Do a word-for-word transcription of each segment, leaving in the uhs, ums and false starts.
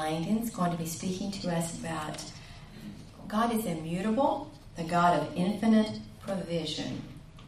Langdon is going to be speaking to us about God is immutable, the God of infinite provision.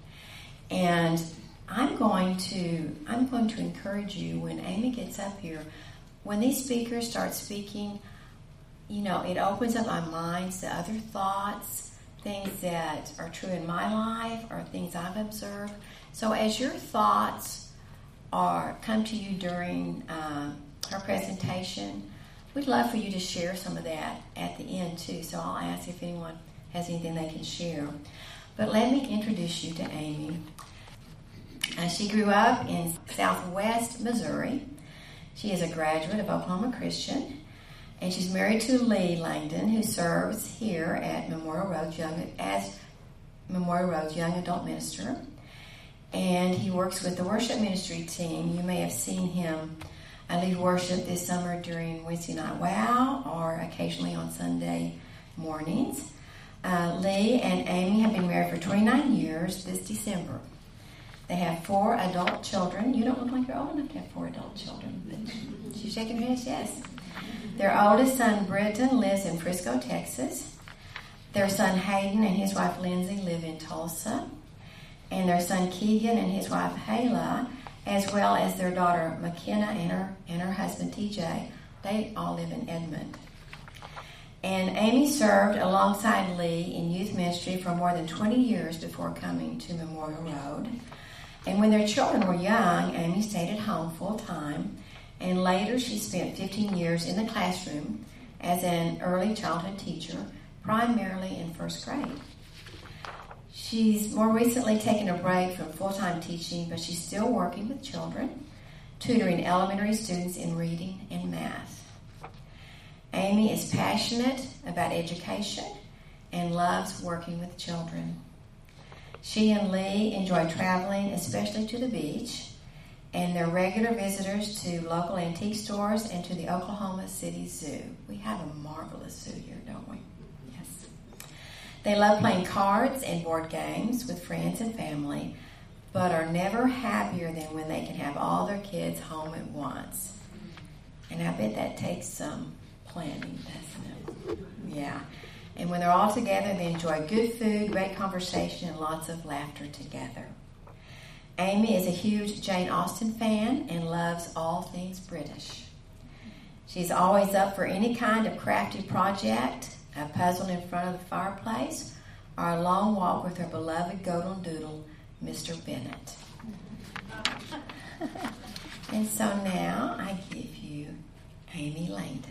And I'm going to I'm going to encourage you when Amy gets up here, when these speakers start speaking, you know, it opens up our minds to other thoughts, things that are true in my life or things I've observed. So as your thoughts are come to you during uh, our presentation, we'd love for you to share some of that at the end too. So I'll ask if anyone has anything they can share. But let me introduce you to Amy. Uh, she grew up in Southwest Missouri. She is a graduate of Oklahoma Christian. And she's married to Lee Langdon, who serves here at Memorial Road Young as Memorial Road Young Adult Minister. And he works with the worship ministry team. You may have seen him uh, lead worship this summer during Wednesday Night Wow or occasionally on Sunday mornings. Uh, Lee and Amy have been married for twenty-nine years this December. They have four adult children. You don't look like you're old enough to have four adult children, but she's shaking her head, yes. Their oldest son, Britton, lives in Frisco, Texas. Their son, Hayden, and his wife, Lindsay, live in Tulsa. And their son, Keegan, and his wife, Hayla, as well as their daughter, McKenna, and her, and her husband, T J, they all live in Edmond. And Amy served alongside Lee in youth ministry for more than twenty years before coming to Memorial Road. And when their children were young, Amy stayed at home full-time. And later, she spent fifteen years in the classroom as an early childhood teacher, primarily in first grade. She's more recently taken a break from full-time teaching, but she's still working with children, tutoring elementary students in reading and math. Amy is passionate about education and loves working with children. She and Lee enjoy traveling, especially to the beach, and they're regular visitors to local antique stores and to the Oklahoma City Zoo. We have a marvelous zoo here, don't we? Yes. They love playing cards and board games with friends and family, but are never happier than when they can have all their kids home at once. And I bet that takes some planning, doesn't it? Yeah. And when they're all together, they enjoy good food, great conversation, and lots of laughter together. Amy is a huge Jane Austen fan and loves all things British. She's always up for any kind of crafty project, a puzzle in front of the fireplace, or a long walk with her beloved golden doodle, Mister Bennett. And so now I give you Amy Langdon.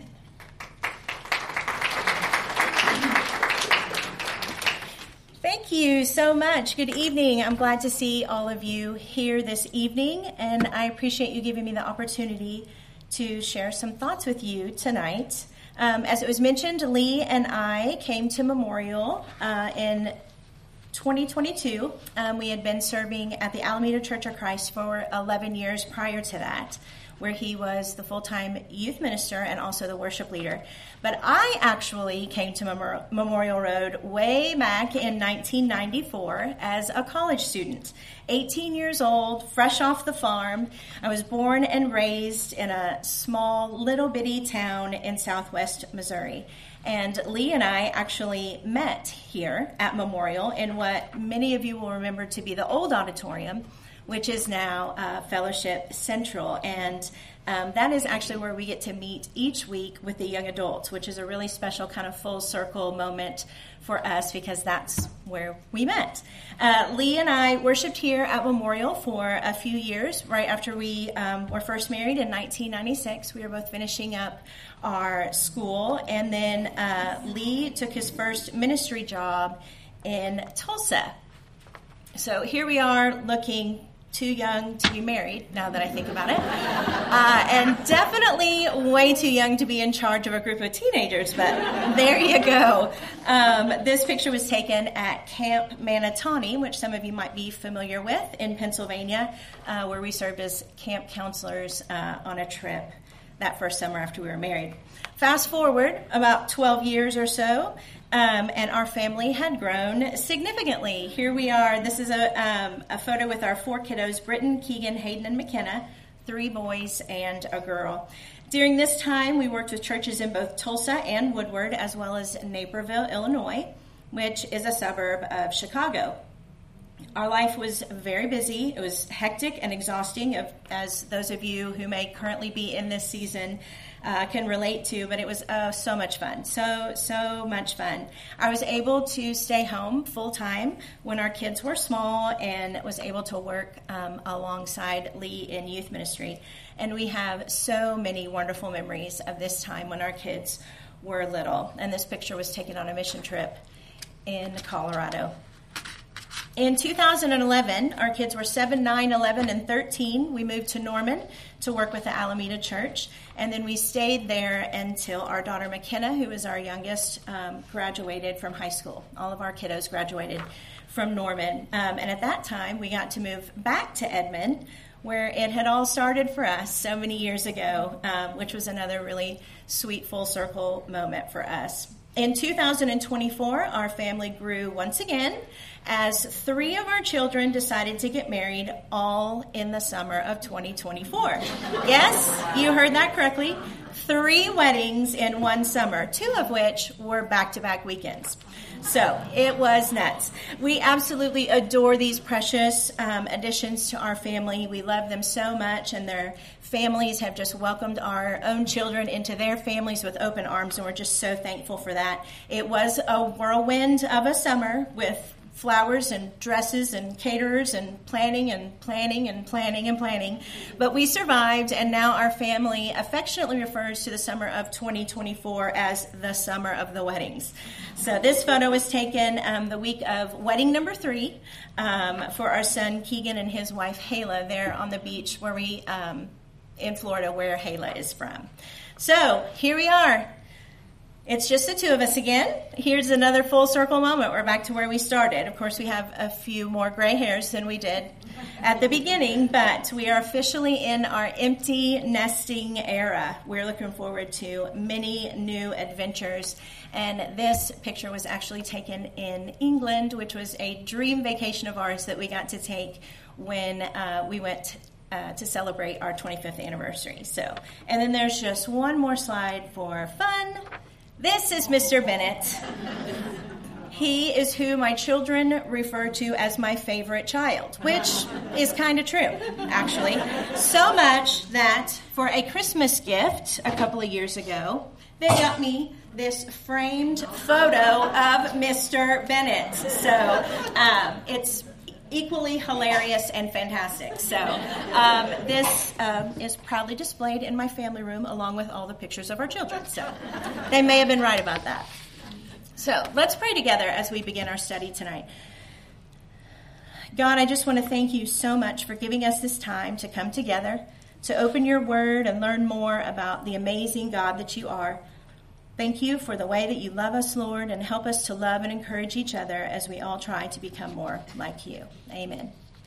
Thank you so much. Good evening. I'm glad to see all of you here this evening, and I appreciate you giving me the opportunity to share some thoughts with you tonight. Um, as it was mentioned, Lee and I came to Memorial uh, in twenty twenty-two. Um, we had been serving at the Alameda Church of Christ for eleven years prior to that, where he was the full-time youth minister and also the worship leader. But I actually came to Memorial Road way back in nineteen ninety-four as a college student, eighteen years old, fresh off the farm. I was born and raised in a small little bitty town in southwest Missouri. And Lee and I actually met here at Memorial in what many of you will remember to be the old auditorium, which is now uh, Fellowship Central. And um, that is actually where we get to meet each week with the young adults, which is a really special kind of full circle moment for us because that's where we met. Uh, Lee and I worshiped here at Memorial for a few years right after we um, were first married in nineteen ninety-six. We were both finishing up our school, and then uh, Lee took his first ministry job in Tulsa. So here we are looking too young to be married, now that I think about it. Uh, and definitely way too young to be in charge of a group of teenagers, but there you go. Um, this picture was taken at Camp Manatawny, which some of you might be familiar with in Pennsylvania, uh, where we served as camp counselors uh, on a trip that first summer after we were married. Fast forward about twelve years or so, Um, and our family had grown significantly. Here we are. This is a, um, a photo with our four kiddos, Britton, Keegan, Hayden, and McKenna, three boys and a girl. During this time, we worked with churches in both Tulsa and Woodward, as well as Naperville, Illinois, which is a suburb of Chicago. Our life was very busy. It was hectic and exhausting, as those of you who may currently be in this season uh, can relate to, but it was uh, so much fun, so, so much fun. I was able to stay home full-time when our kids were small and was able to work um, alongside Lee in youth ministry. And we have so many wonderful memories of this time when our kids were little. And this picture was taken on a mission trip in Colorado. In two thousand eleven, our kids were seven, nine, eleven, and thirteen. We moved to Norman to work with the Alameda Church, and then we stayed there until our daughter McKenna, who is our youngest, um, graduated from high school. All of our kiddos graduated from Norman, um, and at that time, we got to move back to Edmond, where it had all started for us so many years ago, um, which was another really sweet full circle moment for us. In two thousand twenty-four, our family grew once again as three of our children decided to get married all in the summer of twenty twenty-four. Yes, you heard that correctly. Three weddings in one summer, two of which were back-to-back weekends. So it was nuts. We absolutely adore these precious um, additions to our family. We love them so much, and their families have just welcomed our own children into their families with open arms, and we're just so thankful for that. It was a whirlwind of a summer with flowers and dresses and caterers and planning and planning and planning and planning. But we survived, and now our family affectionately refers to the summer of twenty twenty-four as the summer of the weddings. So this photo was taken um, the week of wedding number three um, for our son Keegan and his wife Hayla there on the beach where we, um, in Florida, where Hayla is from. So here we are. It's just the two of us again. Here's another full circle moment. We're back to where we started. Of course, we have a few more gray hairs than we did at the beginning, but we are officially in our empty nesting era. We're looking forward to many new adventures. And this picture was actually taken in England, which was a dream vacation of ours that we got to take when uh, we went uh, to celebrate our twenty-fifth anniversary. So, and then there's just one more slide for fun. This is Mister Bennett. He is who my children refer to as my favorite child, which is kind of true, actually. So much that for a Christmas gift a couple of years ago, they got me this framed photo of Mister Bennett. So um, it's equally hilarious and fantastic. So um, this um, is proudly displayed in my family room along with all the pictures of our children. So they may have been right about that. So let's pray together as we begin our study tonight. God, I just want to thank you so much for giving us this time to come together, to open your word and learn more about the amazing God that you are. Thank you for the way that you love us, Lord, and help us to love and encourage each other as we all try to become more like you. Amen.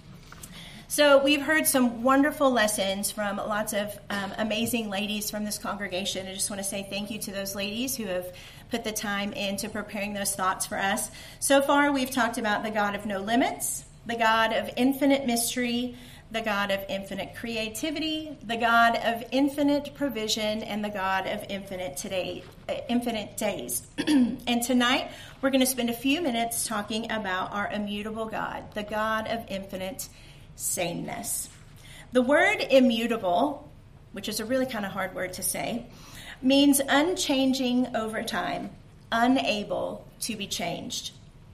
So we've heard some wonderful lessons from lots of um, amazing ladies from this congregation. I just want to say thank you to those ladies who have put the time into preparing those thoughts for us. So far, we've talked about the God of no limits, the God of infinite mystery, the God of infinite creativity, the God of infinite provision, and the God of infinite today, uh, infinite days. And tonight, we're going to spend a few minutes talking about our immutable God, the God of infinite sameness. The word immutable, which is a really kind of hard word to say, means unchanging over time, unable to be changed.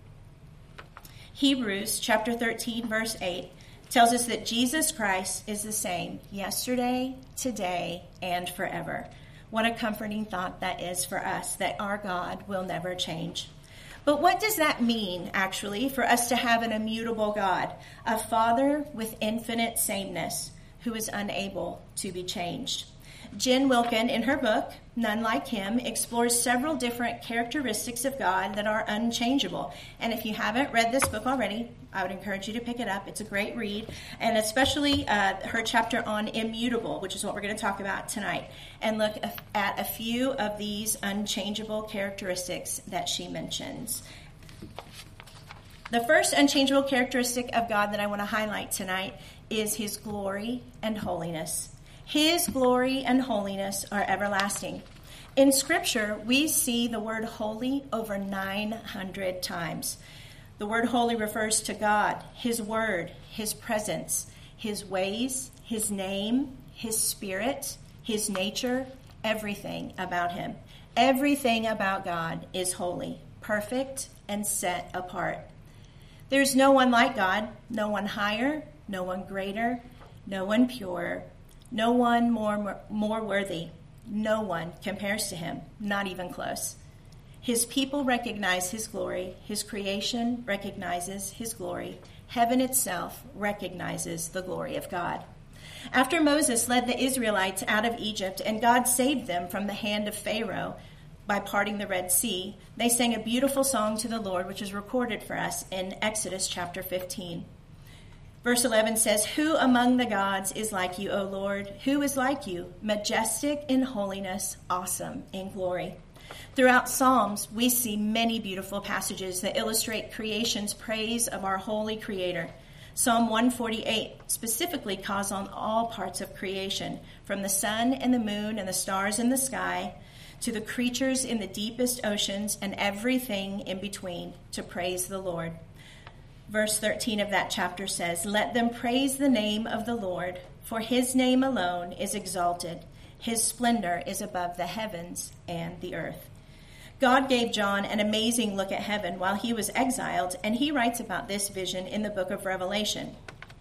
Hebrews chapter thirteen, verse eight tells us that Jesus Christ is the same yesterday, today, and forever. What a comforting thought that is for us, that our God will never change. But what does that mean, actually, for us to have an immutable God, a Father with infinite sameness who is unable to be changed? Jen Wilkin, in her book, None Like Him, explores several different characteristics of God that are unchangeable. And if you haven't read this book already, I would encourage you to pick it up. It's a great read, and especially uh, her chapter on immutable, which is what we're going to talk about tonight, and look at a few of these unchangeable characteristics that she mentions. The first unchangeable characteristic of God that I want to highlight tonight is his glory and holiness. His glory and holiness are everlasting. In Scripture, we see the word holy over nine hundred times. The word holy refers to God, his word, his presence, his ways, his name, his spirit, his nature, everything about him. Everything about God is holy, perfect, and set apart. There's no one like God, no one higher, no one greater, no one purer, no one more, more worthy. No one compares to him, not even close. His people recognize his glory. His creation recognizes his glory. Heaven itself recognizes the glory of God. After Moses led the Israelites out of Egypt and God saved them from the hand of Pharaoh by parting the Red Sea, they sang a beautiful song to the Lord, which is recorded for us in Exodus chapter fifteen. Verse eleven says, "Who among the gods is like you, O Lord? Who is like you, majestic in holiness, awesome in glory?" Throughout Psalms, we see many beautiful passages that illustrate creation's praise of our holy Creator. Psalm one forty-eight specifically calls on all parts of creation, from the sun and the moon and the stars in the sky to the creatures in the deepest oceans and everything in between, to praise the Lord. Verse thirteen of that chapter says, "Let them praise the name of the Lord, for his name alone is exalted. His splendor is above the heavens and the earth." God gave John an amazing look at heaven while he was exiled, and he writes about this vision in the book of Revelation.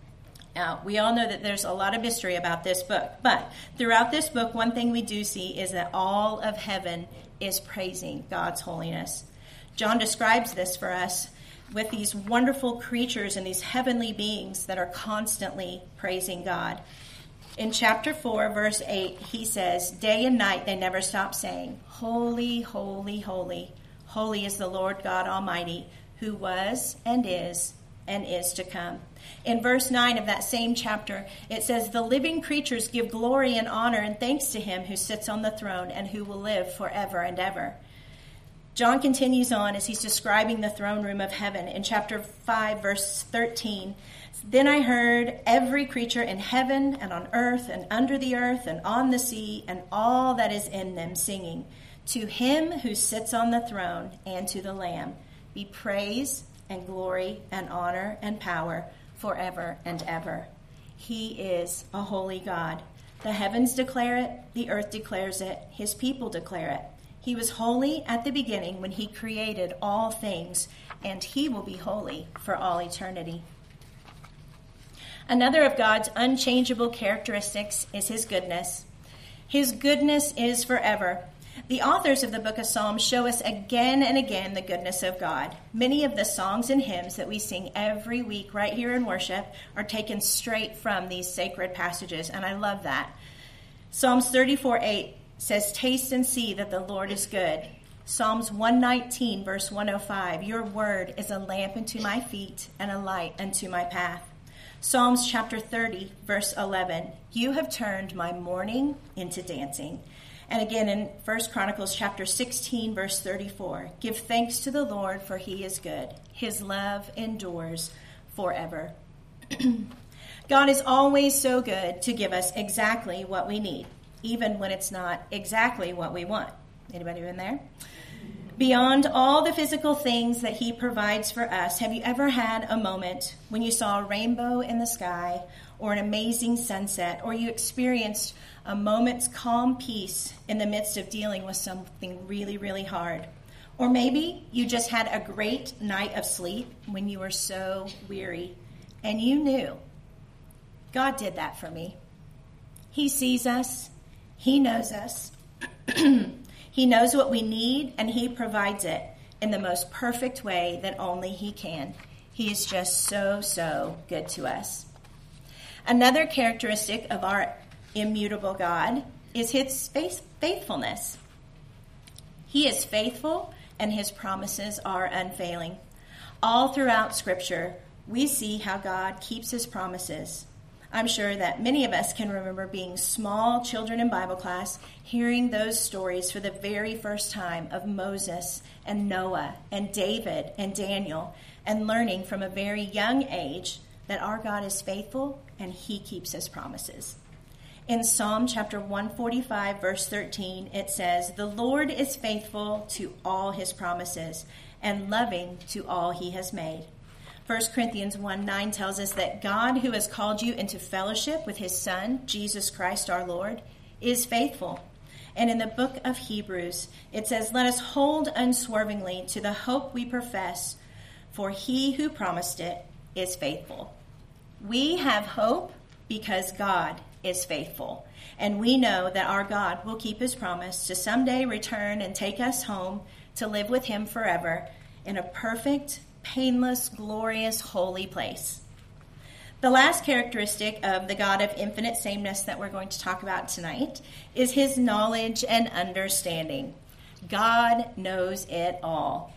Now, we all know that there's a lot of mystery about this book, but throughout this book, one thing we do see is that all of heaven is praising God's holiness. John describes this for us with these wonderful creatures and these heavenly beings that are constantly praising God. In chapter four, verse eight, he says, "Day and night they never stop saying, 'Holy, holy, holy, holy is the Lord God Almighty, who was and is and is to come.'" In verse nine of that same chapter, it says, "The living creatures give glory and honor and thanks to him who sits on the throne and who will live forever and ever." John continues on as he's describing the throne room of heaven. In chapter five, verse thirteen, "Then I heard every creature in heaven and on earth and under the earth and on the sea and all that is in them singing, 'To him who sits on the throne and to the Lamb be praise and glory and honor and power forever and ever.'" He is a holy God. The heavens declare it, the earth declares it, his people declare it. He was holy at the beginning when he created all things, and he will be holy for all eternity. Another of God's unchangeable characteristics is his goodness. His goodness is forever. The authors of the book of Psalms show us again and again the goodness of God. Many of the songs and hymns that we sing every week right here in worship are taken straight from these sacred passages, and I love that. Psalms thirty-four eight says, "Taste and see that the Lord is good." Psalms one nineteen, verse one oh five, "Your word is a lamp unto my feet and a light unto my path." Psalms chapter thirty, verse eleven, "You have turned my mourning into dancing." And again in First Chronicles chapter sixteen, verse thirty-four, "Give thanks to the Lord, for he is good. His love endures forever." God is always so good to give us exactly what we need, even when it's not exactly what we want. Anybody in there? Beyond all the physical things that he provides for us, have you ever had a moment when you saw a rainbow in the sky or an amazing sunset, or you experienced a moment's calm peace in the midst of dealing with something really, really hard? Or maybe you just had a great night of sleep when you were so weary and you knew, God did that for me. He sees us. He knows us. He knows what we need, and he provides it in the most perfect way that only he can. He is just so, so good to us. Another characteristic of our immutable God is his faithfulness. He is faithful, and his promises are unfailing. All throughout Scripture, we see how God keeps his promises. I'm sure that many of us can remember being small children in Bible class, hearing those stories for the very first time of Moses and Noah and David and Daniel, and learning from a very young age that our God is faithful and he keeps his promises. In Psalm chapter one forty-five, verse thirteen, it says, "The Lord is faithful to all his promises and loving to all he has made." First Corinthians one nine tells us that God, who has called you into fellowship with his Son, Jesus Christ our Lord, is faithful. And in the book of Hebrews, it says, "Let us hold unswervingly to the hope we profess, for he who promised it is faithful." We have hope because God is faithful. And we know that our God will keep his promise to someday return and take us home to live with him forever in a perfect, painless, glorious, holy place. The last characteristic of the God of infinite sameness that we're going to talk about tonight is his knowledge and understanding. God knows it all.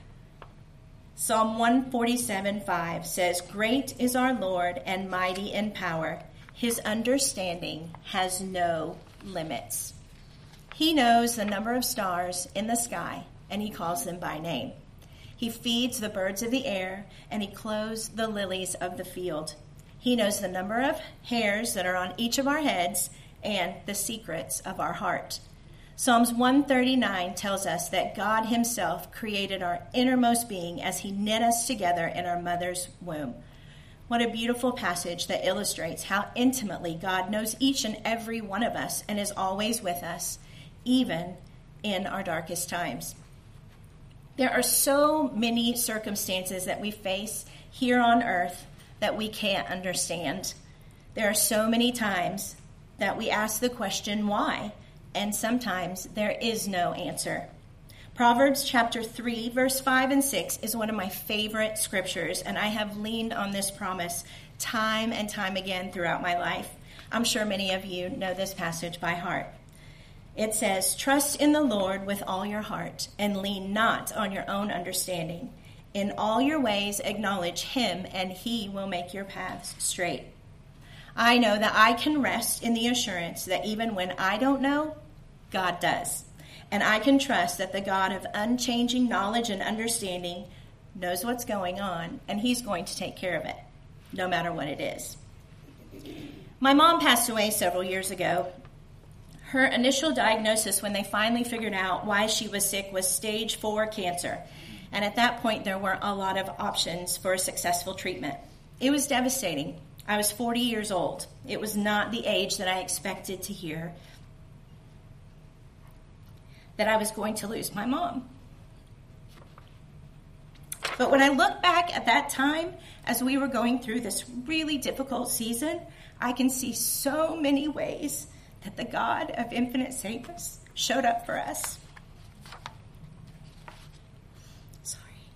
Psalm one forty-seven five says, "Great is our Lord and mighty in power. His understanding has no limits." He knows the number of stars in the sky, and he calls them by name. He feeds the birds of the air, and he clothes the lilies of the field. He knows the number of hairs that are on each of our heads and the secrets of our heart. Psalms one thirty-nine tells us that God himself created our innermost being as he knit us together in our mother's womb. What a beautiful passage that illustrates how intimately God knows each and every one of us and is always with us, even in our darkest times. There are so many circumstances that we face here on earth that we can't understand. There are so many times that we ask the question, why? And sometimes there is no answer. Proverbs chapter three, verse five and six is one of my favorite scriptures, and I have leaned on this promise time and time again throughout my life. I'm sure many of you know this passage by heart. It says, "Trust in the Lord with all your heart, and lean not on your own understanding. In all your ways acknowledge him, and he will make your paths straight." I know that I can rest in the assurance that even when I don't know, God does. And I can trust that the God of unchanging knowledge and understanding knows what's going on, and he's going to take care of it, no matter what it is. My mom passed away several years ago. Her initial diagnosis when they finally figured out why she was sick was stage four cancer. And at that point, there weren't a lot of options for a successful treatment. It was devastating. I was forty years old. It was not the age that I expected to hear that I was going to lose my mom. But when I look back at that time, as we were going through this really difficult season, I can see so many ways that the God of infinite sameness showed up for us. Sorry.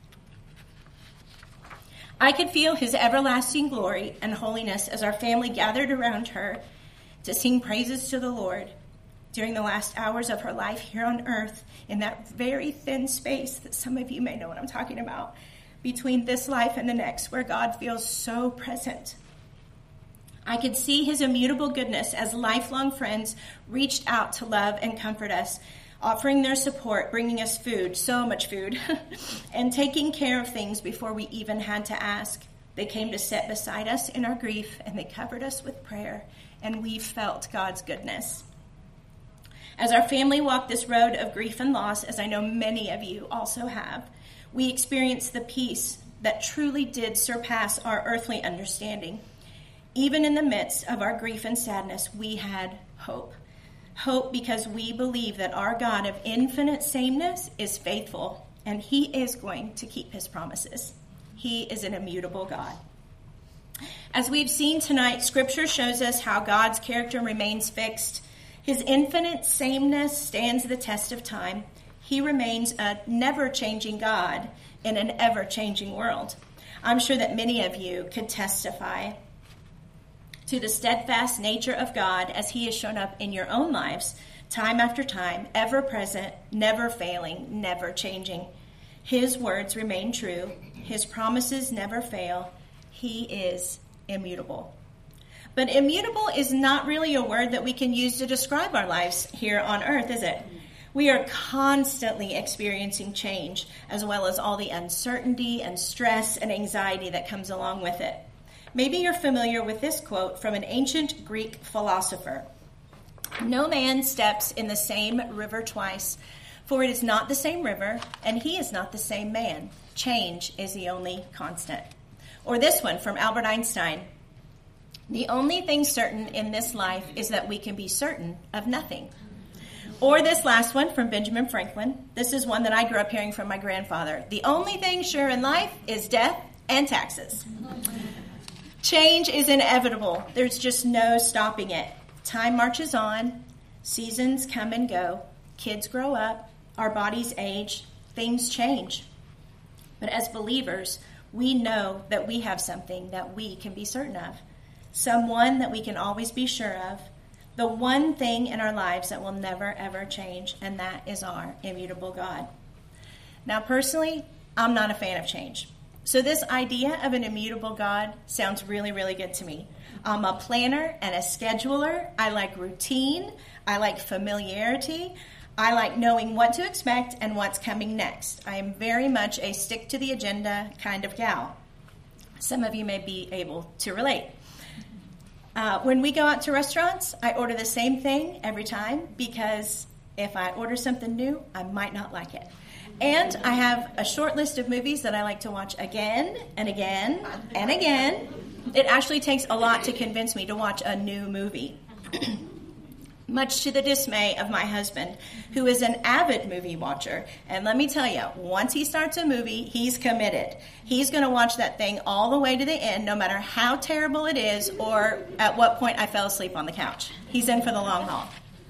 I could feel his everlasting glory and holiness as our family gathered around her to sing praises to the Lord during the last hours of her life here on earth, in that very thin space that some of you may know what I'm talking about, between this life and the next, where God feels so present. I could see his immutable goodness as lifelong friends reached out to love and comfort us, offering their support, bringing us food, so much food, and taking care of things before we even had to ask. They came to sit beside us in our grief, and they covered us with prayer, and we felt God's goodness. As our family walked this road of grief and loss, as I know many of you also have, we experienced the peace that truly did surpass our earthly understanding. Even in the midst of our grief and sadness, we had hope. Hope because we believe that our God of infinite sameness is faithful, and he is going to keep his promises. He is an immutable God. As we've seen tonight, Scripture shows us how God's character remains fixed. His infinite sameness stands the test of time. He remains a never-changing God in an ever-changing world. I'm sure that many of you could testify to the steadfast nature of God as he has shown up in your own lives, time after time, ever present, never failing, never changing. His words remain true. His promises never fail. He is immutable. But immutable is not really a word that we can use to describe our lives here on earth, is it? We are constantly experiencing change, as well as all the uncertainty and stress and anxiety that comes along with it. Maybe you're familiar with this quote from an ancient Greek philosopher. No man steps in the same river twice, for it is not the same river, and he is not the same man. Change is the only constant. Or this one from Albert Einstein. The only thing certain in this life is that we can be certain of nothing. Or this last one from Benjamin Franklin. This is one that I grew up hearing from my grandfather. The only thing sure in life is death and taxes. Change is inevitable. There's just no stopping it. Time marches on. Seasons come and go. Kids grow up. Our bodies age. Things change. But as believers, we know that we have something that we can be certain of. Someone that we can always be sure of. The one thing in our lives that will never, ever change, and that is our immutable God. Now, personally, I'm not a fan of change. So this idea of an immutable God sounds really, really good to me. I'm a planner and a scheduler. I like routine. I like familiarity. I like knowing what to expect and what's coming next. I am very much a stick-to-the-agenda kind of gal. Some of you may be able to relate. Uh, when we go out to restaurants, I order the same thing every time because if I order something new, I might not like it. And I have a short list of movies that I like to watch again and again and again. It actually takes a lot to convince me to watch a new movie. Much to the dismay of my husband, who is an avid movie watcher. And let me tell you, once he starts a movie, he's committed. He's going to watch that thing all the way to the end, no matter how terrible it is or at what point I fell asleep on the couch. He's in for the long haul.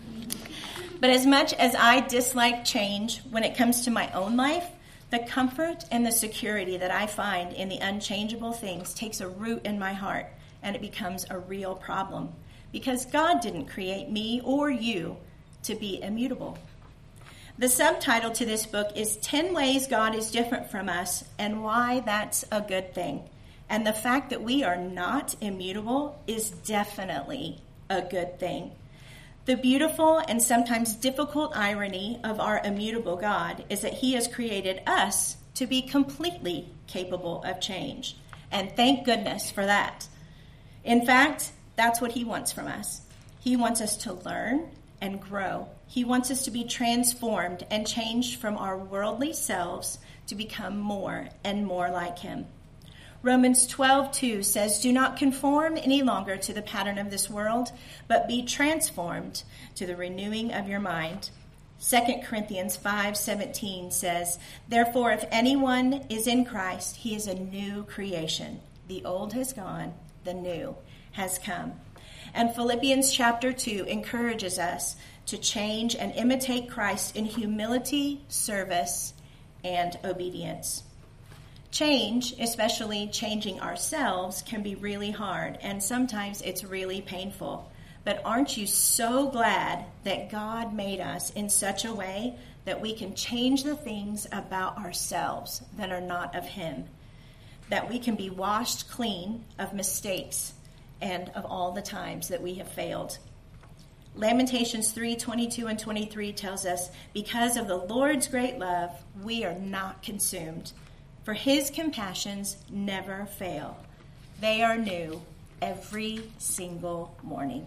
But as much as I dislike change when it comes to my own life, the comfort and the security that I find in the unchangeable things takes a root in my heart, and it becomes a real problem. Because God didn't create me or you to be immutable. The subtitle to this book is ten Ways God is Different from Us and Why That's a Good Thing. And the fact that we are not immutable is definitely a good thing. The beautiful and sometimes difficult irony of our immutable God is that he has created us to be completely capable of change. And thank goodness for that. In fact, that's what he wants from us. He wants us to learn and grow. He wants us to be transformed and changed from our worldly selves to become more and more like him. Romans twelve two says, "Do not conform any longer to the pattern of this world, but be transformed to the renewing of your mind." Second Corinthians five seventeen says, "Therefore, if anyone is in Christ, he is a new creation. The old has gone, the new has come." And Philippians chapter two encourages us to change and imitate Christ in humility, service, and obedience. Change, especially changing ourselves, can be really hard, and sometimes it's really painful. But aren't you so glad that God made us in such a way that we can change the things about ourselves that are not of him? That we can be washed clean of mistakes and of all the times that we have failed. Lamentations three twenty-two and twenty-three tells us, "Because of the Lord's great love, we are not consumed. For his compassions never fail. They are new every single morning."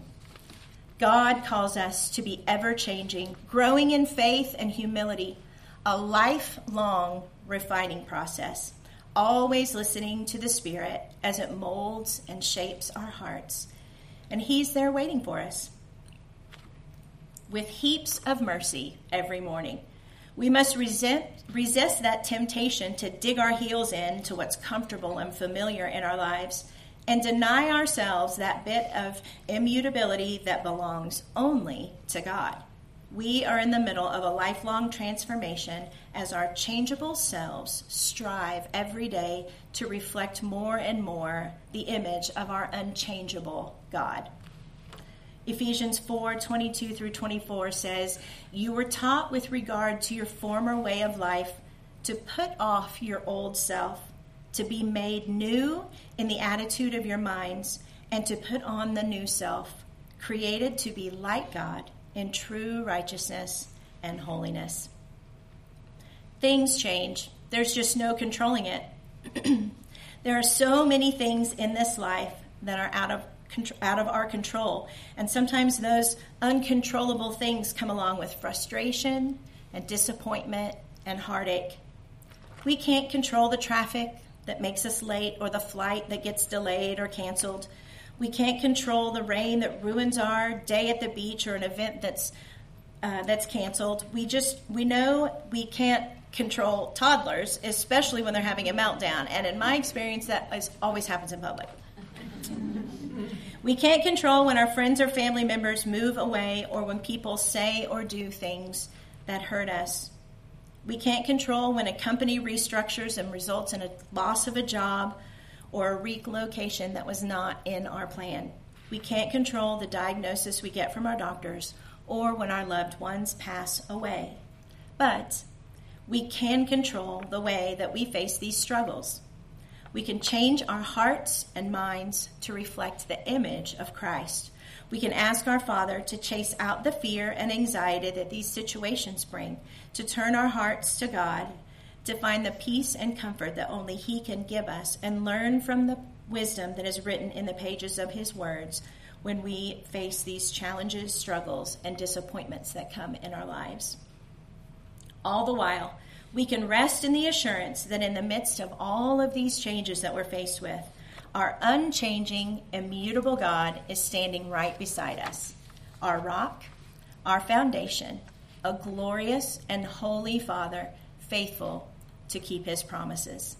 God calls us to be ever-changing, growing in faith and humility, a lifelong refining process, always listening to the Spirit as it molds and shapes our hearts. And he's there waiting for us with heaps of mercy every morning. We must resist, resist that temptation to dig our heels in to what's comfortable and familiar in our lives and deny ourselves that bit of immutability that belongs only to God. We are in the middle of a lifelong transformation as our changeable selves strive every day to reflect more and more the image of our unchangeable God. Ephesians four twenty-two through twenty-four says, "You were taught with regard to your former way of life to put off your old self, to be made new in the attitude of your minds, and to put on the new self, created to be like God in true righteousness and holiness." Things change. There's just no controlling it. There are so many things in this life that are out of out of our control. And sometimes those uncontrollable things come along with frustration and disappointment and heartache. We can't control the traffic that makes us late or the flight that gets delayed or canceled. We can't control the rain that ruins our day at the beach or an event that's uh, that's canceled. We just, we know we can't control toddlers, especially when they're having a meltdown. And in my experience, that is, always happens in public. We can't control when our friends or family members move away or when people say or do things that hurt us. We can't control when a company restructures and results in a loss of a job or a relocation that was not in our plan. We can't control the diagnosis we get from our doctors or when our loved ones pass away. But we can control the way that we face these struggles. We can change our hearts and minds to reflect the image of Christ. We can ask our Father to chase out the fear and anxiety that these situations bring, to turn our hearts to God, to find the peace and comfort that only He can give us, and learn from the wisdom that is written in the pages of His words when we face these challenges, struggles, and disappointments that come in our lives. All the while, we can rest in the assurance that in the midst of all of these changes that we're faced with, our unchanging, immutable God is standing right beside us, our rock, our foundation, a glorious and holy Father, faithful to keep His promises.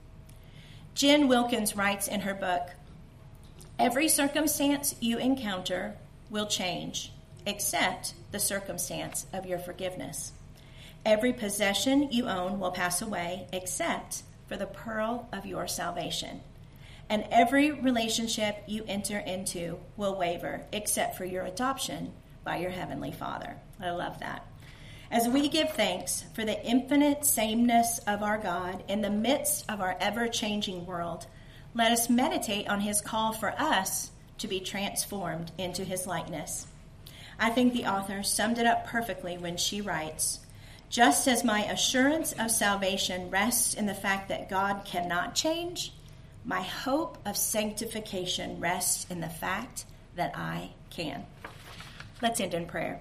Jen Wilkins writes in her book, "Every circumstance you encounter will change, except the circumstance of your forgiveness. Every possession you own will pass away, except for the pearl of your salvation. And every relationship you enter into will waver, except for your adoption by your Heavenly Father." I love that. As we give thanks for the infinite sameness of our God in the midst of our ever-changing world, let us meditate on His call for us to be transformed into His likeness. I think the author summed it up perfectly when she writes, "Just as my assurance of salvation rests in the fact that God cannot change, my hope of sanctification rests in the fact that I can." Let's end in prayer.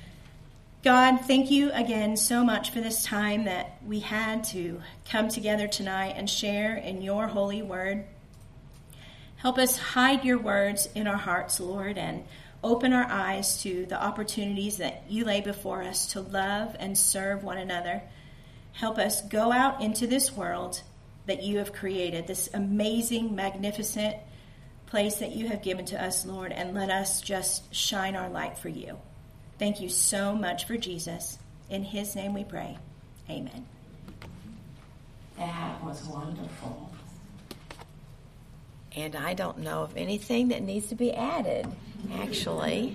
God, thank you again so much for this time that we had to come together tonight and share in your holy word. Help us hide your words in our hearts, Lord, and open our eyes to the opportunities that you lay before us to love and serve one another. Help us go out into this world that you have created, this amazing, magnificent place that you have given to us, Lord, and let us just shine our light for you. Thank you so much for Jesus. In His name we pray. Amen. That was wonderful. And I don't know of anything that needs to be added, actually.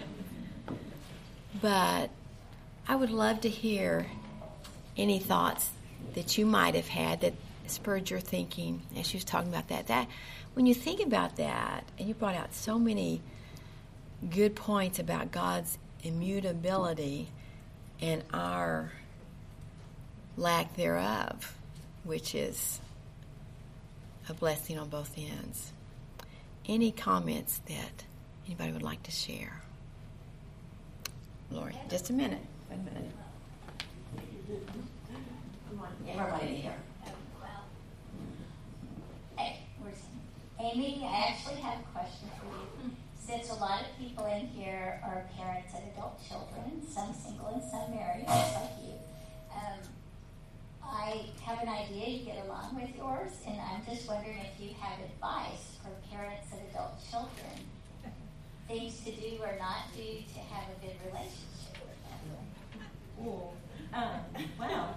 But I would love to hear any thoughts that you might have had that spurred your thinking as she was talking about that. That when you think about that, and you brought out so many good points about God's immutability and our lack thereof, which is a blessing on both ends. Any comments that anybody would like to share? Lori, just a minute. Wait a minute. Come on, everybody here. Well, hey, where's Amy? I actually have a question for you. Since a lot of people in here are parents of adult children, some single and some married, just like you, um, I have an idea you get along with yours, and I'm just wondering if you have advice for parents of adult children, things to do or not do to have a good relationship with them. Ooh. Um, wow.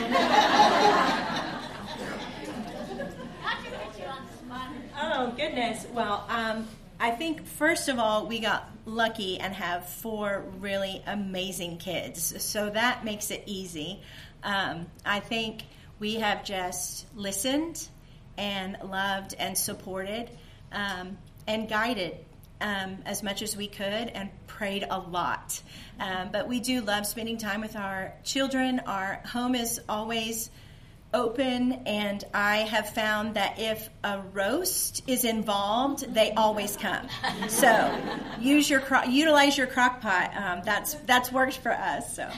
Not to put you on the spot. Oh, goodness. Well, um, I think, first of all, we got lucky and have four really amazing kids. So that makes it easy. Um, I think we have just listened and loved and supported um, and guided um, as much as we could and prayed a lot. Um, but we do love spending time with our children. Our home is always open, and I have found that if a roast is involved, they always come. So use your cro- utilize your crock pot. Um, that's that's worked for us. So.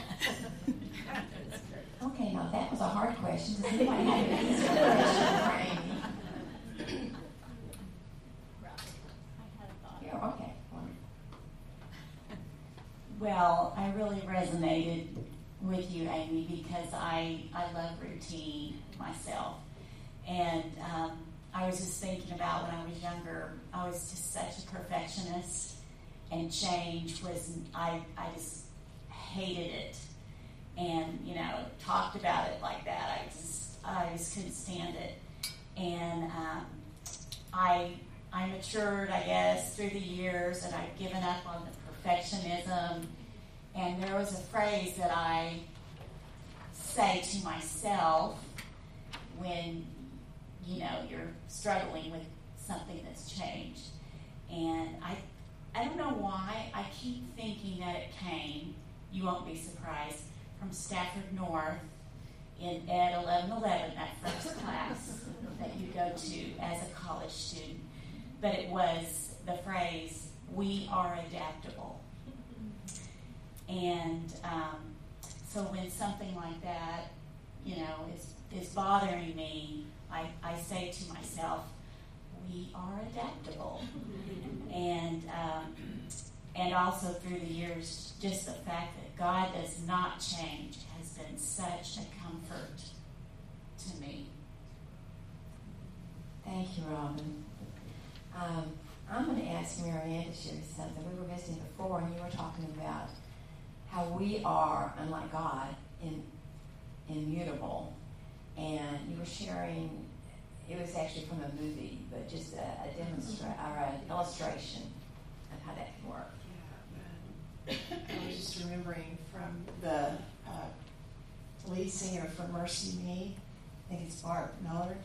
Okay, now that was a hard question. Does anybody have an easy question for Amy? Yeah, okay. Well, I really resonated with you, Amy, because I, I love routine myself. And um, I was just thinking about when I was younger, I was just such a perfectionist, and change was, I, I just hated it. And, you know, talked about it like that. I just, I just couldn't stand it. And um, I, I matured, I guess, through the years, and I've given up on the perfectionism. And there was a phrase that I say to myself when, you know, you're struggling with something that's changed. And I, I don't know why, I keep thinking that it came, you won't be surprised, from Stafford North in Ed eleven eleven, that first class that you go to as a college student. But it was the phrase, "We are adaptable." And um, so when something like that, you know, is, is bothering me, I, I say to myself, we are adaptable. and um, and also through the years, just the fact that God does not change has been such a comfort to me. Thank you, Robin. Um, I'm going to ask Marianne to share something. We were visiting before, and you were talking about how we are, unlike God, in, immutable. And you were sharing, it was actually from a movie, but just a, a demonstra- or an illustration of how that can work. Yeah, I was just remembering from the uh, lead singer for Mercy Me, I think it's Bart Millard.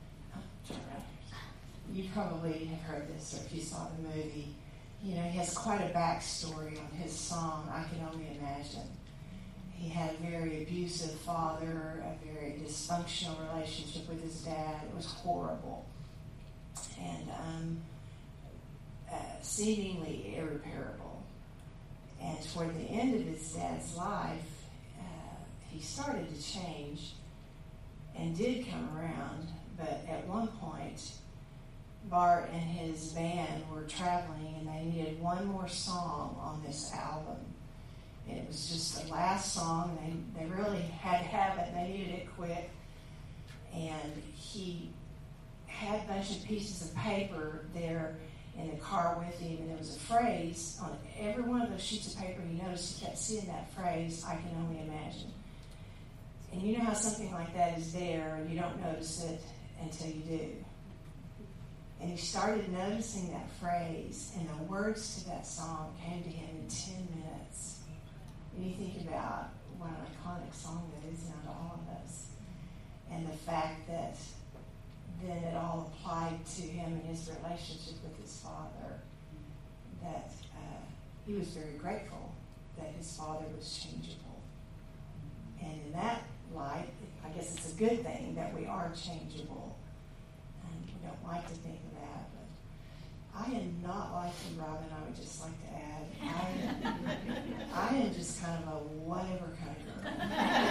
You probably have heard this, or if you saw the movie. You know, he has quite a backstory on his song, I Can Only Imagine. He had a very abusive father, a very dysfunctional relationship with his dad. It was horrible. And um, uh, seemingly irreparable. And toward the end of his dad's life, uh, he started to change and did come around. But at one point, Bart and his band were traveling, and they needed one more song on this album. And it was just the last song. They, they really had to have it. They needed it quick. And he had a bunch of pieces of paper there in the car with him, and there was a phrase on every one of those sheets of paper. He noticed he kept seeing that phrase, I can only imagine. And you know how something like that is there, and you don't notice it until you do. And he started noticing that phrase, and the words to that song came to him in ten minutes. And you think about what an iconic song that is now to all of us. And the fact that then it all applied to him and his relationship with his father, that uh, he was very grateful that his father was changeable. And in that light, I guess it's a good thing that we are changeable. And we don't like to think of that, but I am not like you, Robin. I would just like to add, I, I am just kind of a whatever kind of girl.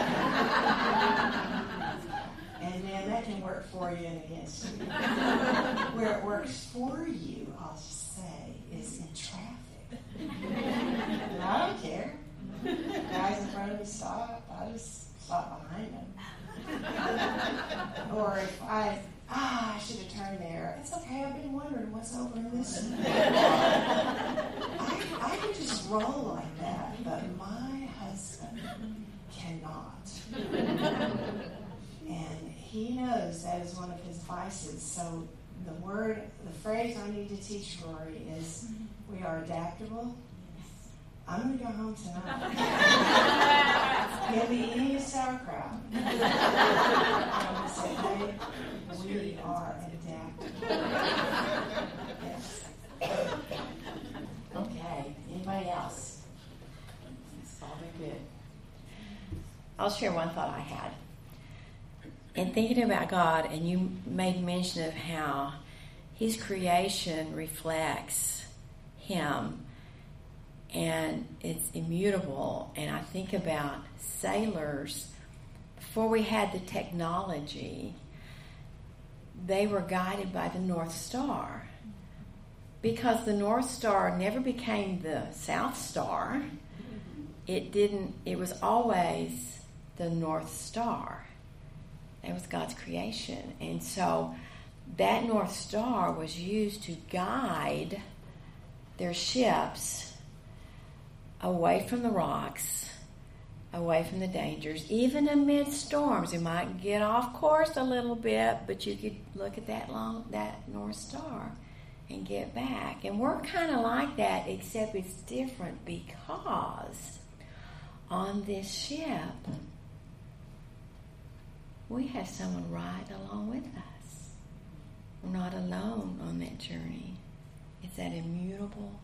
And man, that can work for you and against you. Where it works for you, I'll just say, is in traffic. And I don't care. Guys in front of me stop, I just stop behind them. Or if I, ah, I should have turned there. It's okay, I've been wondering what's over in this one. I, I could just roll like that, but my husband cannot. And he knows that is one of his vices. So the word, the phrase I need to teach Rory is, we are adaptable. I'm going to go home tonight. He'll be eating his sauerkraut. I'm going to say, hey, we are adaptable. Yes. Okay, anybody else? It's all been good. I'll share one thought I had. and thinking about God, and you made mention of how His creation reflects Him, and it's immutable. And I think about sailors. Before we had the technology, they were guided by the North Star, because the North Star never became the South Star. It didn't. It was always the North Star. That was God's creation, and so that North Star was used to guide their ships away from the rocks, away from the dangers, even amid storms. You might get off course a little bit, but you could look at that long, that North Star and get back. And we're kind of like that, except it's different, because on this ship, we have someone right along with us. We're not alone on that journey. It's that immutable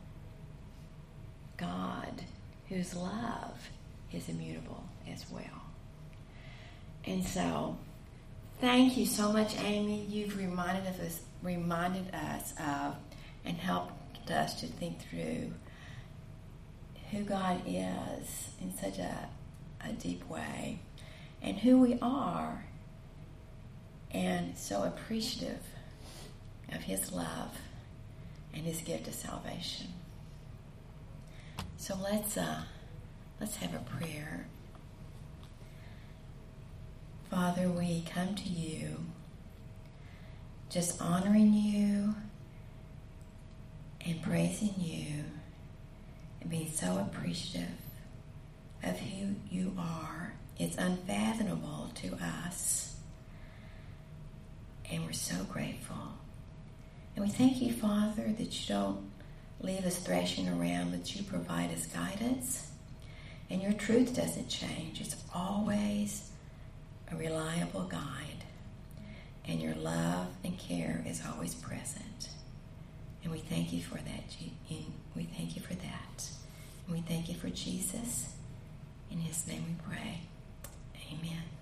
God whose love is immutable as well. And so, thank you so much, Amy. You've reminded us, reminded us of, and helped us to think through who God is in such a, a deep way, and who we are, and so appreciative of His love and His gift of salvation. So let's uh, let's have a prayer. Father, we come to you just honoring you and praising you and being so appreciative of who you are. It's unfathomable to us, and we're so grateful. And we thank you, Father, that you don't leave us thrashing around, but you provide us guidance, and your truth doesn't change. It's always a reliable guide, and your love and care is always present. And we thank you for that. We thank you for that. And we thank you for Jesus. In His name we pray. Amen.